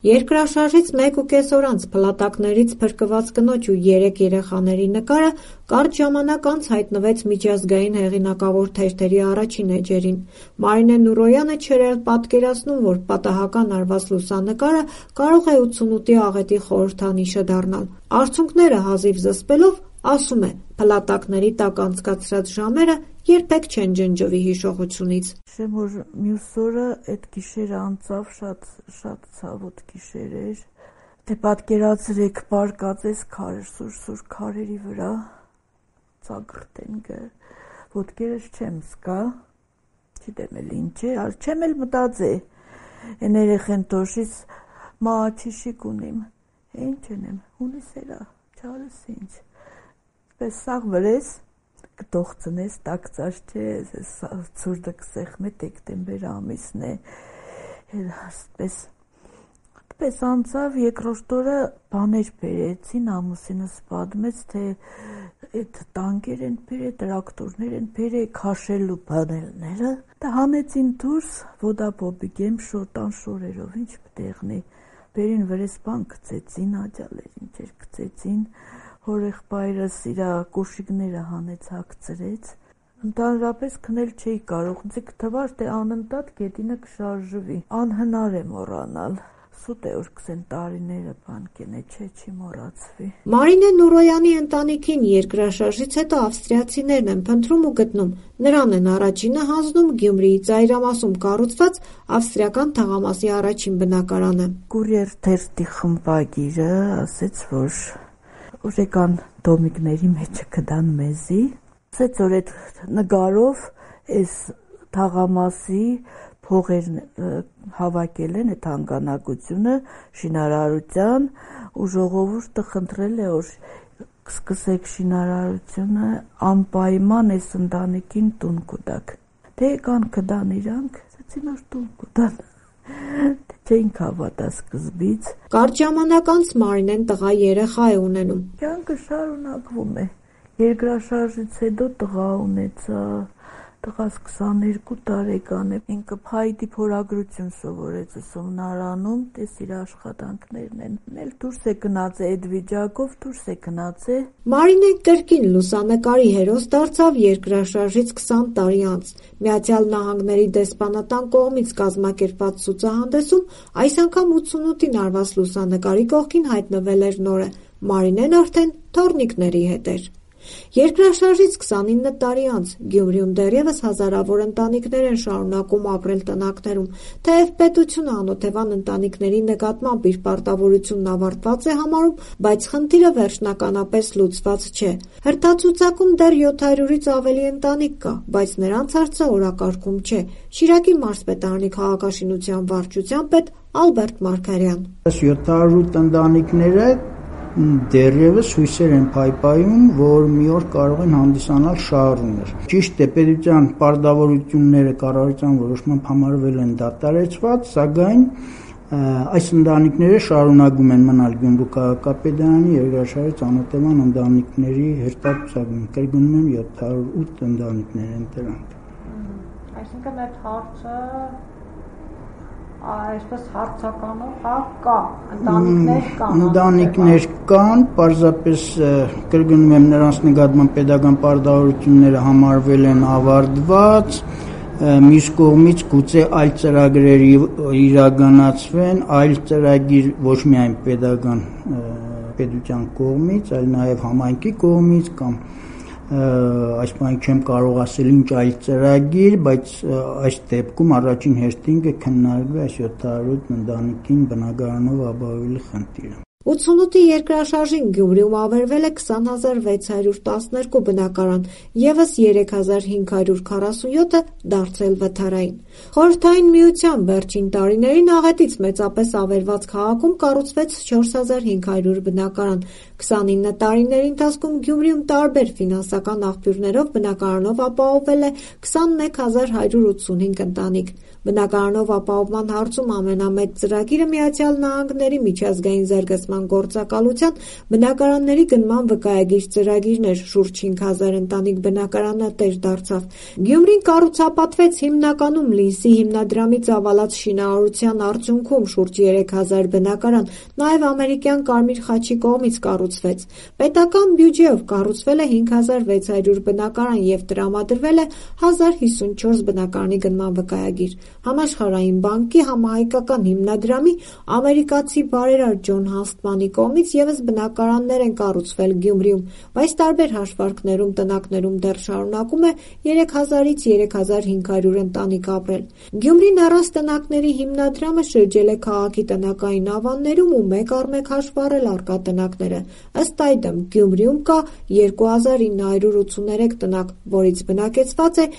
Երկրաշարժից 1.5 օր անց փլատակներից փրկված կնոջ ու 3 երեխաների նկարը կարճ ժամանակ անց հայտնվեց միջազգային հեղինակավոր թերթերի առաջին էջերին։ Մարինե Նուրոյանը չէր էլ պատկերացնում, որ պատահական արված լուսանկարը կարող է 88-ի աղետի խորհրդանիշը դառնալ։ Արցունքները հազիվ զսպելով ասում է՝ փլատակների տակ անցկացրած ժամերը երբեք չեն ջնջվի հիշողությունից։ Հիշեմ, որ մյուս օրը այդ գիշերը անցավ, շատ ցավոտ գիշեր էր։ Դե պատկերացրեք, պարկած ես սուր քարերի վրա, ծագրտենգը, ոտքերս չեմ զգա, չգիտեմ էլ ինչ է, չեմ էլ մտածե, են երեխեն տոշից մաչիշիկ ունիմ, ինչ ունեմ, ունիսերա, չարս ինչ, պես սաղ վրես, կտողծնես, տակծաշ չէ, ծուրդը կսեղմե դեկտեմբեր ամիսն է, պես անցավ երկրորդ օրը բաներ բերեցին, ամուսինս պատմեց, թե այդ տանկեր են բերե, տրակտորներ են բերե, քաշելու բանելները, դա հանեցին դուրս, ոդապոպի գեմ շոտան շորերով, ինչ պտեղնի, բերին վրես բան կծեցին, աջալեր ինչեր կծեցին, հորեղբայրս իրա կոշիկները հանեց հագցրեց, ընդհանրապես քնել չէի կարող, ինձ թվար, թե անընդհատ գետինը կշարժվի, անհնար է մոռանալ, սուտ է որ 20 տարիները բանկեն է, չի մոռացվի։ Մարինե Նուրոյանի ընտանիքին երկրաշարժից հետո ավստրիացիներն են փնտրում ու գտնում, նրան են առաջինը հանձնում Գյումրիի ծայրամասում կառուցված ավստրիական թաղամասի առաջին բնակարանը։ Կուրիեր թերթի խմբագիրը ասեց, որ եկան դոմիկների մեջը կդան մեզի, ասեց, որ այդ նկարով այս թաղամասի փողեր հավաքել են այդ հանգանակությունը շինարարության ու ժողովուրդը խնդրել է, որ սկսեք շինարարությունը անպայման այս ընտանիքին տուն կտակ։ Դե եկան կդան իրանք, ասեցին, որ տուն կտան։ Չենք հավատա սկզբից։ Կարճ ժամանակ անց Մարինեն տղա երեխա է ունենում։ Կյանքը շարունակվում է։ Երկրաշարժից հետո տղա ունեցա, տղաս 22 տարեկան է, ինքը փայտի փորագրություն սովորեց ուսումնարանում, տես իր աշխատանքներն են, էլ դուրս է գնացել այդ վիճակով, դուրս է գնացել։ Մարինեն կրկին լուսանկարի հերոս դարձավ երկրաշարժից 20 տարի անց։ Միացյալ Նահանգների դեսպանատան կողմից կազմակերպված ցուցահանդեսում այս անգամ 88-ին արված լուսանկարի կողքին հայտնվել էր նորը։ Մարինեն արդեն թոռնիկների հետ էր։ Երկրաշարժից 29 տարի անց Գյումրիում դեռևս հազարավոր ընտանիքներ են շարունակում ապրել տնակներում, թեև պետությունը անօթևան ընտանիքների նկատմամբ իր պարտավորությունն ավարտված է համարում, բայց խնդիրը վերջնականապես լուծված չէ։ Հերթացուցակում դեռ 700-ից ավելի ընտանիք կա, բայց նրանց հարցը օրակարգում չէ։ Շիրակի մարզպետարանի քաղաքաշինության վարչության պետ Ալբերտ Մարգարյան։ 700 ընտանիքները դեռևս հույսեր են փայփայում, որ մի օր կարող են հանդիսանալ շահառուներ։ Ճիշտ է, պետության պարտավորությունները կառավարության որոշմամբ համարվել են դադարեցված, սակայն այս ընտանիքները շարունակում են մնալ Գյումրու քաղաքապետարանի երկրաշարժից անօթևան ընտանիքների հերթացուցակում։ Կրկնում եմ 708 ընտանիքներ են դրանք։ Այսինքն այդ հարցը այսպես հարցականով կա, ընտանիքներ կան, պարզապես կրկնում եմ նրանց նկատմամբ պետական պարտավորությունները համարվել են ավարտված, մյուս կողմից գուցե այլ ծրագրեր իրականացվեն, այլ ծրագիր ոչ միայն պետության կողմից, այլ նաև համայնքի կողմից կամ այս բանը չեմ կարող ասել ինչ այլ ծրագիր, բայց այս դեպքում առաջին հերթին կքննարկվի այս 700 ընտանիքին բնակարանով ապահովելու խնդիրը։ 88-ի երկրաշարժին Գյումրիում ավերվել է 20612 բնակարան, ևս 3547-ը դարձել վթարային։ Խորհրդային Միության վերջին տարիներին աղետից մեծապես ավերված քաղաքում կառուցվեց 4500 բնակարան։ 29 տարիների ընթացքում Գյումրիում տարբեր ֆինանսական աղբյուրներով բնակարանով ապահովել է 21185 ընտանիք։ Բնակարանով ապահովման հարցում ամենամեծ ծրագիրը Միացյալ Նահանգների միջազգային զարգացման գործակալության բնակարանների գնման վկայագիր ծրագիրն էր, շուրջ 5000 ընտանիք բնակարանատեր դարձավ։ Գյումրին կառուցապատվեց հիմնականում Լինսի հիմնադրամի ծավալած շինարարության արդյունքում, շուրջ 3000 բնակարան, նաև ամերիկյան Կարմիր խաչի կողմից կառուցվեց։ Պետական բյուջեով կառուցվել է 5600 բնակարան և տրամադրվել է 1054 բնակարանի գնման վկայագիր։ Համաշխարհային բանկի համահայկական հիմնադրամի ամերիկացի բարերար Ջոն Հանստմանի կողմից ևս բնակարաններ են կառուցվել Գյումրիում, բայց տարբեր հաշվարկներում տնակներում դեռ շարունակում է 3000-ից 3500 ընտանիք ապրել։ Գյումրին առանց տնակների հիմնադրամը շրջել է քաղաքի տնակային ավաններում ու մեկ առ մեկ հաշվառել առկա տնակները։ Ըստ այդմ Գյումրիում կա 2983 տնակ, որից բնակեցված է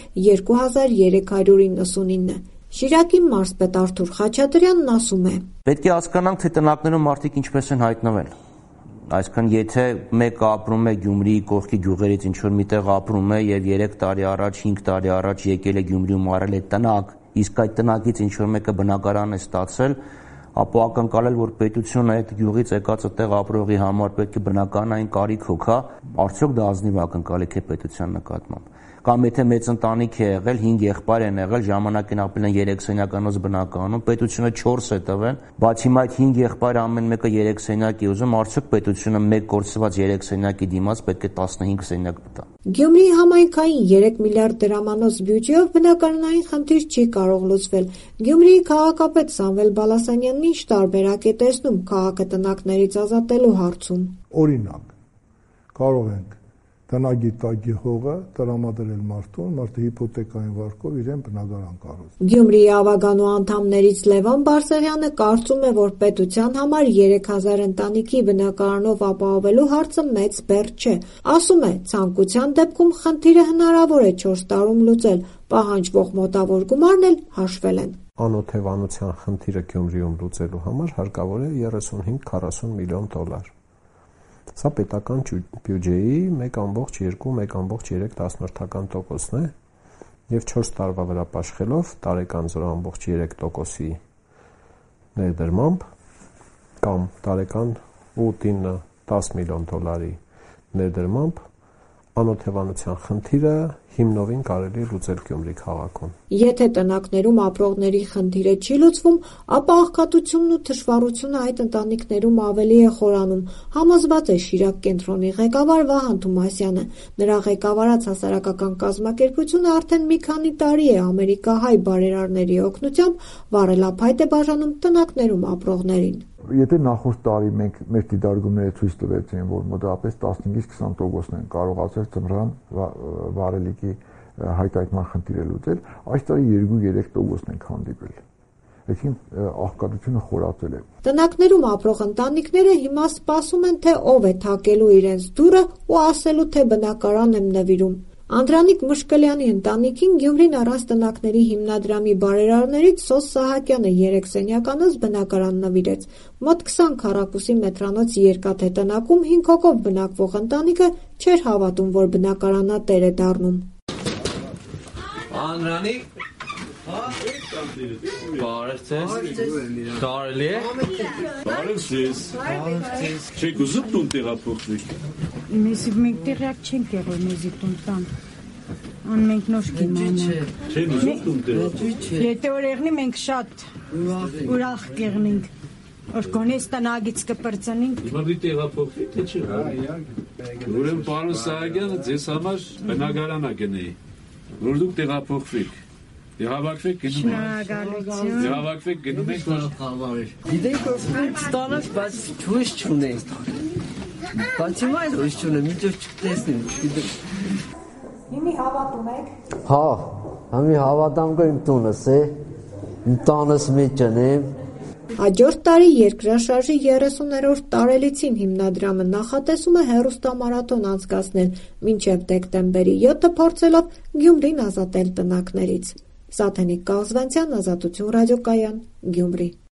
2399։ Շիրակի մարզպետ Արթուր Խաչատրյանն ասում է. Պետք է հասկանանք, թե տնակներում մարդիկ ինչպես են հայտնվել։ Այսինքն, եթե մեկը ապրում է Գյումրիի կողքի գյուղերից ինչ-որ միտեղ ապրում է եւ 3 տարի առաջ, 5 տարի առաջ եկել է Գյումրիում արել է տնակ, իսկ այդ տնակից ինչ-որ մեկը բնակարան է ստացել, ապա ակնկալել, որ պետությունը այդ գյուղից եկած այդտեղ ապրողի համար պետք է բնակարանային կարիք հոգա, արդյոք դա ազնիվ ակնկալիք է պետության նկատմամբ։ Կամ եթե մեծ ընտանիք է եղել, 5 եղբայր են եղել, ժամանակին ապրել են 3 սենյականոց բնակարանում, պետությունը 4 է տվել, բայց հիմա այդ 5 եղբայրը ամեն մեկը 3 սենյակ է ուզում, արդյոք պետությունը մեկ կորցված 3 սենյակի դիմաց պետք է 15 սենյակ տա։ Գյումրիի համայնքային 3 միլիարդ դրամանոց բյուջեով բնակարանային խնդիր չի կարող լուծվել։ Գյումրիի քաղաքապետ Սամվել Բալասանյանն ինչ տարբերակ է տեսնում քաղաքը տնակներից ազատելու հարցում։ Օրինակ, կարող ենք տնագի տակի հողը տրամադրել մարդուն, մարդը հիփոթեկային վարկով իրեն բնակարան կառուցի։ Գյումրիի ավագանու անդամներից Լևոն Բարսեղյանը կարծում է, որ պետության համար 3000 ընտանիքի բնակարանով ապահովելու հարցը մեծ բեռ չէ։ Ասում է, ցանկության դեպքում խնդիրը հնարավոր է 4 տարում լուծել, պահանջվող մոտավոր գումարն էլ հաշվել են։ Անօթևանության խնդիրը Գյումրիում լուծելու համար հարկավոր է 35-40 միլիոն դոլար։ Սա պետական բյուջեի 1.2-1.3%-ն է և 4 տարվա վրա պաշտելով տարեկան 0.3%-ի ներդրմամբ կամ տարեկան 8-10 միլիոն դոլարի ներդրմամբ անօթևանության խնդիրը հիմնովին կարելի է լուծել Գյումրի քաղաքում։ Եթե տնակներում ապրողների խնդիրը չի լուծվում, ապա աղքատությունն ու թշվառությունը այդ ընտանիքներում ավելի է խորանում, համոզված է Շիրակ կենտրոնի ղեկավար Վահան Թումասյանը։ Նրա ղեկավարած հասարակական կազմակերպությունը արդեն մի քանի տարի է ամերիկահայ բարերարների օգնությամբ վառելափայտ է բաժանում տնակներում ապրողներին։ Եթե նախորդ տարի մենք մեր դիտարկումները ցույց տվեցին, որ մոտավորապես 15-20% են կարողացել ձմռան վառելիքի հայտարարման խնդիրը լուծել, այս տարի 2-3% ենք հանդիպել։ Այսինքն աղքատությունը խորացել է։ Տնակներում ապրող ընտանիքները հիմա սպասում են, թե ով է թակելու իրենց դուռը ու ասելու, թե բնակարան եմ նվիրում։ Անդրանիկ Մշկլյանի ընտանիքին Գյումրին առանց տնակների հիմնադրամի բարերարներից Սոս Սահակյանը 3 սենյականոց բնակարան նվիրեց։ Մոտ 20 քառակուսի մետրանոց երկաթե տնակում 5 հոգով բնակվող ընտանիքը չէր հավատում, որ բնակարանատեր է դառնում։ Անդրանիկ, բարև ձեզ, կարելի է։ Բարև ձեզ, չեք ուզում տուն տեղափոխվեք։ Մենք տեղյակ չենք եղել մեզի տուն տան, մենք նոր կիմանանք։ Չեն ուզում տուն տեղափոխվեք։ Եթե որ եղնի մենք շատ ուրախ կեղնենք, որ գոնես տնագից կպրծնենք։ Հիմա մի տեղափոխվեք, թե չէ։ Ուրեմն պարոն Սահակյանը ձեզ համար բնակարան է գնի, որ դուք տեղափոխվեք։ Հավաքվեք գնում ենք։ Շնորհակալություն։ Հավաքվեք գնում ենք։ Գիտենք որ մենք ստանանք, բայց հույս չունենք։ Բայց հիմա էլ հույս չունեմ, մինչև չտեսնեմ, չգիտեմ։ Հիմի հավատում եք։ Հա, համի հավատամ կոյմ տունս է, իմ տանս մեջ եմ։ Հաջորդ տարի երկրաշարժի 30-րդ տարելիցին հիմնադրամը նախատեսում է հեռուստամարաթոն անցկացնել մինչև դեկտեմբերի 7-ը փորձելով Գյումրին ազատել տնակներից։ Սաթենիկ Կաղզվանցյան, Ազատություն ռադիոկայան, Գյումրի։